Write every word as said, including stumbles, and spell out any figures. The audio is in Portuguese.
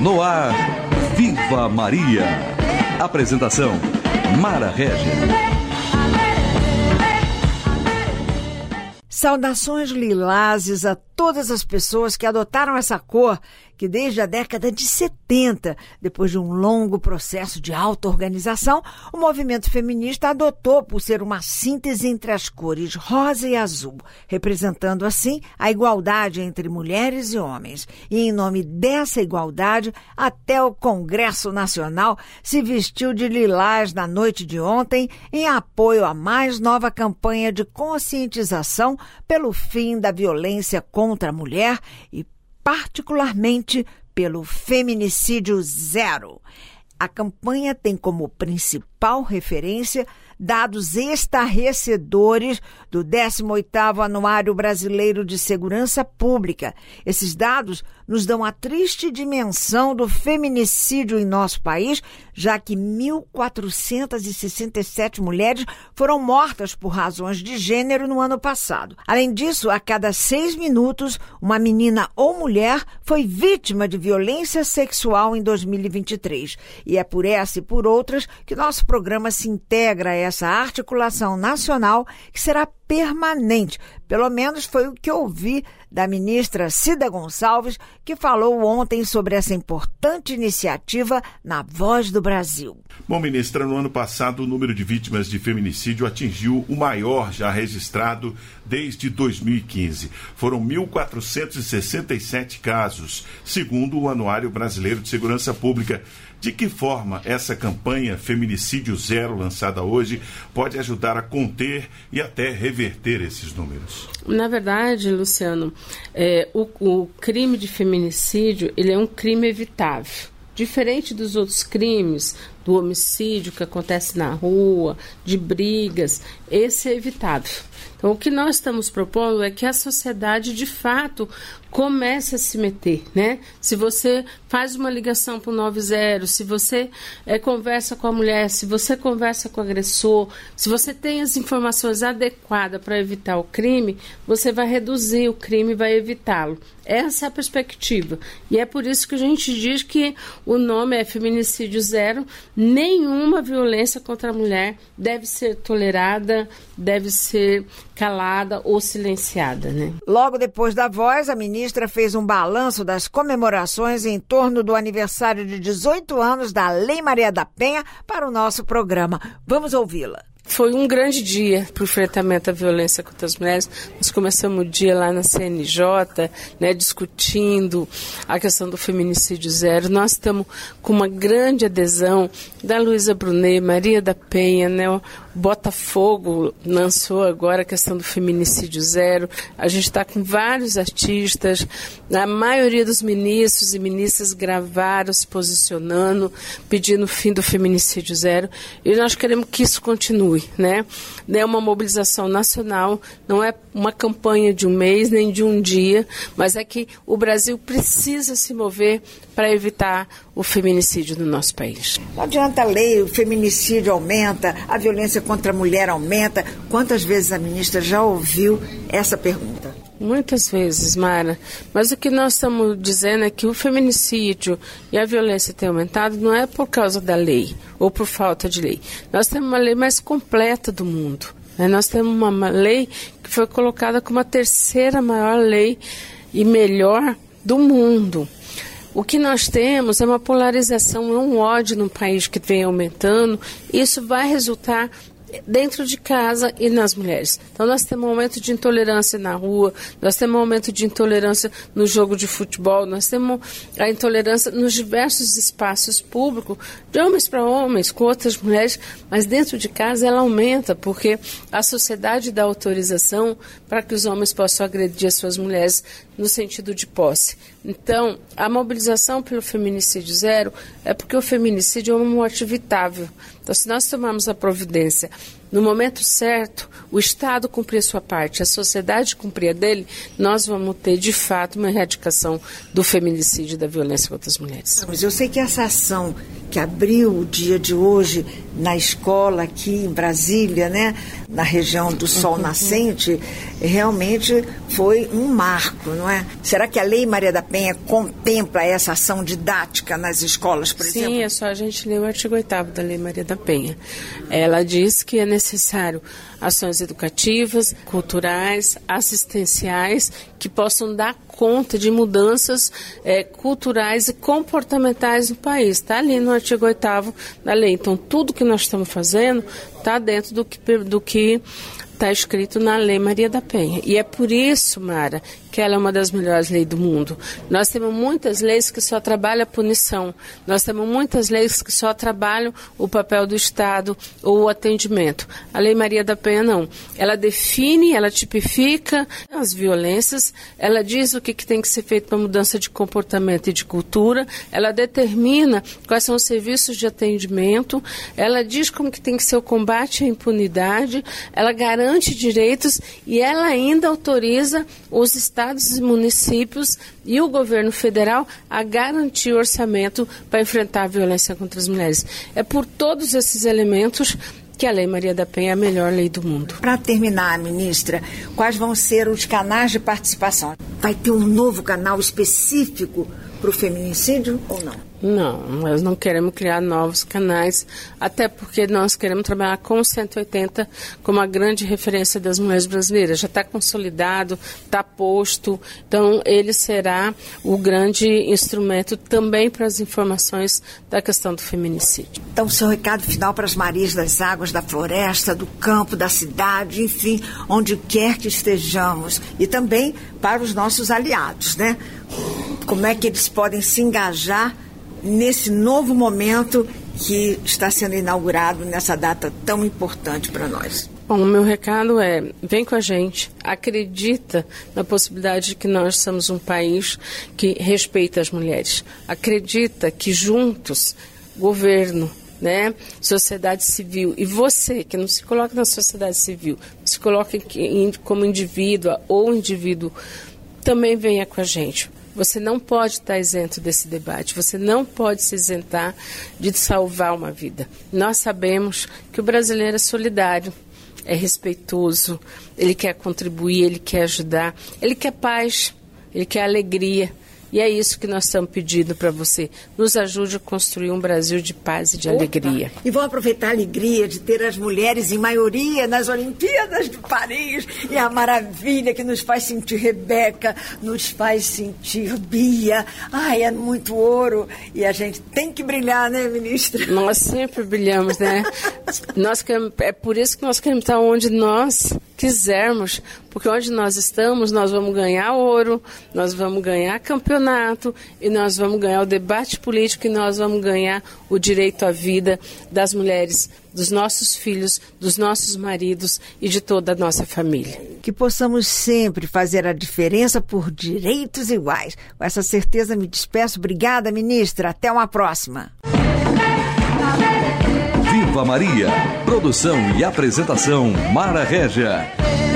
No ar, Viva Maria. Apresentação, Mara Régia. Saudações lilazes a todas as pessoas que adotaram essa cor, que desde a década de setenta, depois de um longo processo de auto-organização, o movimento feminista adotou por ser uma síntese entre as cores rosa e azul, representando assim a igualdade entre mulheres e homens. E em nome dessa igualdade, até o Congresso Nacional se vestiu de lilás na noite de ontem em apoio à mais nova campanha de conscientização pelo fim da violência contra a mulher e particularmente pelo feminicídio zero. A campanha tem como principal referência dados estarrecedores do décimo oitavo Anuário Brasileiro de Segurança Pública. Esses dados nos dão a triste dimensão do feminicídio em nosso país, já que mil quatrocentas e sessenta e sete mulheres foram mortas por razões de gênero no ano passado. Além disso, a cada seis minutos, uma menina ou mulher foi vítima de violência sexual em dois mil e vinte e três. E é por essa e por outras que nosso programa se integra a essa articulação nacional que será permanente. Pelo menos foi o que ouvi da ministra Cida Gonçalves, que falou ontem sobre essa importante iniciativa na Voz do Brasil. Bom, ministra, no ano passado o número de vítimas de feminicídio atingiu o maior já registrado desde dois mil e quinze. Foram mil quatrocentos e sessenta e sete casos, segundo o Anuário Brasileiro de Segurança Pública. De que forma essa campanha Feminicídio Zero, lançada hoje, pode ajudar a conter e até reverter esses números? Na verdade, Luciano, é, o, o crime de feminicídio ele é um crime evitável. Diferente dos outros crimes, do homicídio que acontece na rua, de brigas, esse é evitável. Então, o que nós estamos propondo é que a sociedade, de fato, comece a se meter, né? Se você faz uma ligação para o noventa, se você é, conversa com a mulher, se você conversa com o agressor, se você tem as informações adequadas para evitar o crime, você vai reduzir o crime e vai evitá-lo. Essa é a perspectiva. E é por isso que a gente diz que o nome é Feminicídio Zero. Nenhuma violência contra a mulher deve ser tolerada, deve ser calada ou silenciada, né? Logo depois da Voz, a ministra fez um balanço das comemorações em torno do aniversário de dezoito anos da Lei Maria da Penha para o nosso programa. Vamos ouvi-la. Foi um grande dia para o enfrentamento à violência contra as mulheres. Nós começamos o dia lá na C N J, né, discutindo a questão do feminicídio zero. Nós estamos com uma grande adesão da Luísa Brunet, Maria da Penha, né, o Botafogo lançou agora a questão do feminicídio zero. A gente está com vários artistas, a maioria dos ministros e ministras gravaram se posicionando, pedindo o fim do feminicídio zero. E nós queremos que isso continue. Né? É uma mobilização nacional, não é uma campanha de um mês nem de um dia, mas é que o Brasil precisa se mover para evitar o feminicídio no nosso país. Não adianta a lei, o feminicídio aumenta, a violência contra a mulher aumenta. Quantas vezes a ministra já ouviu essa pergunta? Muitas vezes, Mara, mas o que nós estamos dizendo é que o feminicídio e a violência têm aumentado não é por causa da lei ou por falta de lei. Nós temos uma lei mais completa do mundo, né? Nós temos uma, uma lei que foi colocada como a terceira maior lei e melhor do mundo. O que nós temos é uma polarização, é um ódio num país que vem aumentando. Isso vai resultar dentro de casa e nas mulheres. Então nós temos um aumento de intolerância na rua, nós temos um aumento de intolerância no jogo de futebol, nós temos a intolerância nos diversos espaços públicos, de homens para homens, com outras mulheres, mas dentro de casa ela aumenta, porque a sociedade dá autorização para que os homens possam agredir as suas mulheres no sentido de posse. Então, a mobilização pelo feminicídio zero é porque o feminicídio é uma morte evitável. Então, se nós tomarmos a providência no momento certo, o Estado cumprir a sua parte, a sociedade cumprir a dele, nós vamos ter, de fato, uma erradicação do feminicídio e da violência contra as mulheres. Mas eu sei que essa ação que abriu o dia de hoje na escola aqui em Brasília, né, na região do Sol Nascente, realmente foi um marco, não é? Será que a Lei Maria da Penha contempla essa ação didática nas escolas, por Sim, exemplo? Sim, é só a gente ler o artigo oitavo da Lei Maria da Penha. Ela diz que é necessário ações educativas, culturais, assistenciais, que possam dar conta de mudanças é, culturais e comportamentais no país. Está ali no artigo oitavo da lei. Então, tudo que nós estamos fazendo está dentro do que do que está escrito na Lei Maria da Penha. E é por isso, Mara, que ela é uma das melhores leis do mundo. Nós temos muitas leis que só trabalham a punição. Nós temos muitas leis que só trabalham o papel do Estado ou o atendimento. A Lei Maria da Penha não. Ela define, ela tipifica as violências, ela diz o que, que tem que ser feito para mudança de comportamento e de cultura, ela determina quais são os serviços de atendimento, ela diz como que tem que ser o combate à impunidade, ela garante direitos e ela ainda autoriza os estados e municípios e o governo federal a garantir orçamento para enfrentar a violência contra as mulheres. É por todos esses elementos que a Lei Maria da Penha é a melhor lei do mundo. Para terminar, ministra, quais vão ser os canais de participação? Vai ter um novo canal específico para o feminicídio ou não? Não, nós não queremos criar novos canais, até porque nós queremos trabalhar com o cento e oitenta como a grande referência das mulheres brasileiras. Já está consolidado, está posto, então ele será o grande instrumento também para as informações da questão do feminicídio. Então, seu recado final para as Marias das Águas, da floresta, do campo, da cidade, enfim, onde quer que estejamos, e também para os nossos aliados, né? Como é que eles podem se engajar nesse novo momento que está sendo inaugurado nessa data tão importante para nós? Bom, o meu recado é, vem com a gente, acredita na possibilidade de que nós somos um país que respeita as mulheres, acredita que juntos, governo, né, sociedade civil, e você que não se coloca na sociedade civil, se coloca como indivídua ou indivíduo, também venha com a gente. Você não pode estar isento desse debate, você não pode se isentar de salvar uma vida. Nós sabemos que o brasileiro é solidário, é respeitoso, ele quer contribuir, ele quer ajudar, ele quer paz, ele quer alegria. E é isso que nós estamos pedindo para você. Nos ajude a construir um Brasil de paz e de Opa. alegria. E vão aproveitar a alegria de ter as mulheres em maioria nas Olimpíadas de Paris. E a maravilha que nos faz sentir Rebeca, nos faz sentir Bia. Ai, é muito ouro. E a gente tem que brilhar, né, ministra? Nós sempre brilhamos, né? nós queremos, é por isso que nós queremos estar onde nós quisermos, porque onde nós estamos, nós vamos ganhar ouro, nós vamos ganhar campeonato, e nós vamos ganhar o debate político, e nós vamos ganhar o direito à vida das mulheres, dos nossos filhos, dos nossos maridos e de toda a nossa família. Que possamos sempre fazer a diferença por direitos iguais. Com essa certeza me despeço. Obrigada, ministra. Até uma próxima. Viva Maria! Produção e apresentação Mara Régia.